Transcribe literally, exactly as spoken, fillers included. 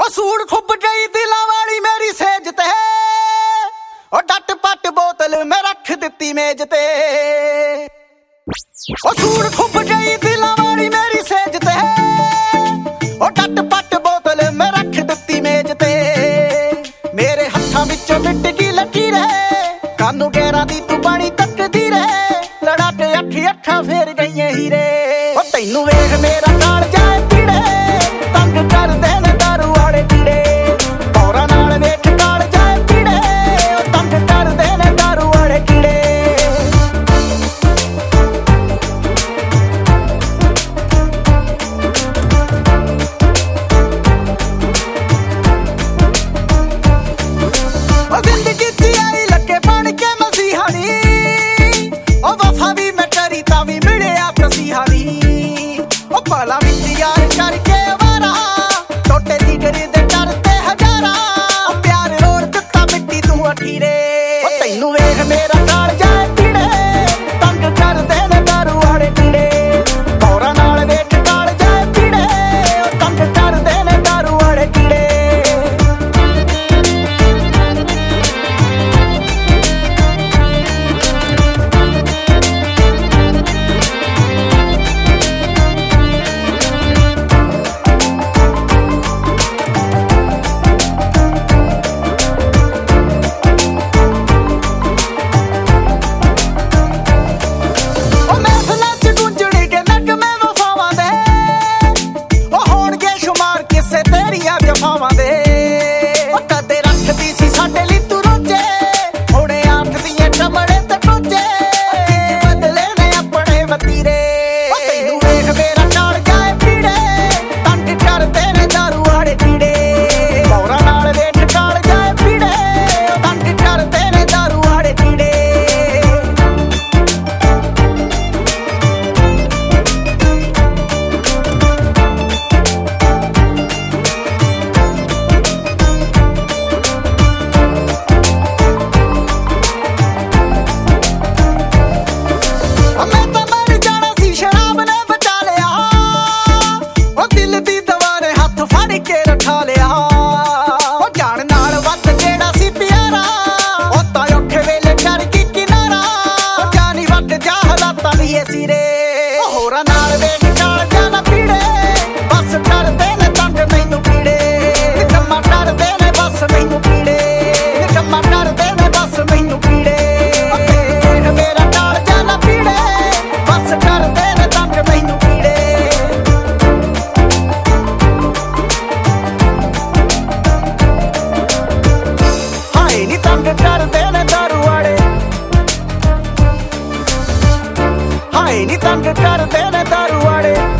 ਉਹ ਸੂੜ ਖੁੱਬ ਗਈ ਦਿਲਾਂ ਵਾਲੀ ਮੇਰੀ ਸੇਜ ਤੇ, ਉਹ ਡੱਟ ਪੱਟ ਬੋਤਲ ਮੈਂ ਰੱਖ ਦਿੱਤੀ ਮੇਜ਼ ਤੇ। ਉਹ ਸੂੜ ਖੁੱਬ ਗਈ ਦਿਲਾਂ ਵਾਲੀ ਮੇਰੀ ਸੇਜ ਤੇ, ਉਹ ਡੱਟ ਪੱਟ ਬੋਤਲ ਮੈਂ ਰੱਖ ਦਿੱਤੀ ਮੇਜ਼ ਤੇ। ਮੇਰੇ ਹੱਥਾਂ ਵਿੱਚੋਂ ਮਿੱਟ ਗਈ ਲਕੀਰ, ਕਾਨੂੰ ਗੈਰਾਂ ਦੀ ਤੂੰ ਬਣੀ ਤੱਕਦੀ ਰਹਿ, ਲੜਾ ਕੇ ਅੱਖੀ ਅੱਖਾਂ ਫੇਰ ਗਈਆਂ ਹੀਰੇ। ਉਹ ਤੈਨੂੰ ਵੇਖ ਮੇਰਾ ਕਾਲ ਜਾਏ ਪੀੜੇ, ਤੰਗ ਕਰਦੇ ਨੇ ਦਾਰੂ ਵਾਲੇ ਕੀੜੇ। ਪੌਰਾਂ ਨਾਲ ਵੇਖ ਕਾਲ ਜਾਏ ਪੀੜੇ, ਉਹ ਤੰਗ ਕਰਦੇ ਨੇ ਦਾਰੂ ਵਾਲੇ ਕੀੜੇ। ਉਹ ਜ਼ਿੰਦਗੀ ਚ ਆਈ ਲੱਗੇ ਬਣ ਕੇ ਮਸੀਹਾ ਨੀ, ਉਹ ਵਫਾ ਵੀ ਮੈਂ ਕਰੀ ਤਾਂ ਵੀ ਮਿਲਿਆ ਫਸੀਹਾ ਨੀ। ਉਹ ਪਾਲਾ ਵਿੱਚ ਯਾਰ ਕਰਕੇ ਵਾਰਾ, ਟੋਟੇ ਜਿਗਰ ਦੇ ਡਰ ਤੇ ਹਜ਼ਾਰਾਂ, ਉਹ ਪਿਆਰ ਰੋੜ ਦਿੱਤਾ ਮਿੱਟੀ ਤੂੰ ਅਖੀਰੇ। ਉਹ ਤੈਨੂੰ ਵੇਖ ਮੇਰਾ ਕਾਲ ਜਾਏ ਪੀੜੇ, ਤੰਗ ਕਰਦੇ ਨੇ ਦਾਰੂ ਵਾਲੇ ਕੀੜੇ। ਪੌਰਾਂ ਨਾਲ ਵੇਖ ਕਾਲ ਜਾਏ ਪੀੜੇ, ਉਹ ਤੰਗ ਕਰਦੇ ਨੇ ਦਾਰੂ ਵਾਲੇ ਕੀੜੇ। ਉਹ ਕਦੇ ਰੱਖਦੀ ਸੀ ਸਾਡੇ ਲਈ ਤੂੰ ਰੋਜੇ, ਹੁਣੇ ਆਖਦੀਆਂ ਚਮੜੇ ਤੇ ਟੋਜੇ। ਬਦਲੇ ਨੇ ਆਪਣੇ ਵਤੀਰੇ, ਉਹ ਤੈਨੂੰ ਵੇਖ ਮੇਰਾ ਕਾਲ ਜਾਏ ਪੀੜੇ, ਤੰਗ ਕਰਦੇ ਨੇ ਦਾਰੂ ਵਾਲੇ ਕੀੜੇ। ਪੌਰਾਂ ਨਾਲ ਵੇਖ ਕਾਲ ਜਾਏ ਪੀੜੇ, ਉਹ ਤੰਗ ਕਰਦੇ ਨੇ ਦਾਰੂ ਵਾਲੇ ਕੀੜੇ। ਉਹ ਜਾਣ ਨਾਲ ਵੱਧ ਜਿਹੜਾ ਸੀ ਪਿਆਰਾ, ਉਹ ਤਾਂ ਔਖੇ ਵੇਲੇ ਕਰ ਕੀ ਕਿਨਾਰਾ। ਉਹ ਜਾਨੀ ਵੱਟ ਜਾ ਹਾਲਾਤਾਂ ਦੀ ਸਿਰੇ, ਉਹ ਹੋਰਾਂ ਨਾਲ ਵੇਖ ਕਾਲ ਜਾਣਾ ਪੀੜੇ। ਬਸ ਕਰਦੇ ਨੇ ਤੰਗ ਮੈਨੂੰ ਕੀੜੇ, ਨਿਕੰਮਾ ਕਰਦੇ ਨੇ ਬਸ ਮੈਨੂੰ ਕੀੜੇ। ਨਿਕੰਮਾ ਕਰਦੇ ਨੇ ਬਸ ਮੈਨੂੰ ਕੀੜੇ। ਉਹ ਵੇਖ ਮੇਰਾ ਕਾਲ ਜਾਣਾ ਪੀੜੇ, ਬਸ ਕਰਦੇ ਨੇ ਤੰਗ ਮੈਨੂੰ ਕੀੜੇ। ਨੀ ਤੰਗ ਕਰਦੇ ਨੇ ਦਾਰੂ ਵਾਲੇ, ਹਾਏ ਨੀ ਤੰਗ ਕਰਦੇ ਨੇ ਦਾਰੂ ਵਾਲੇ।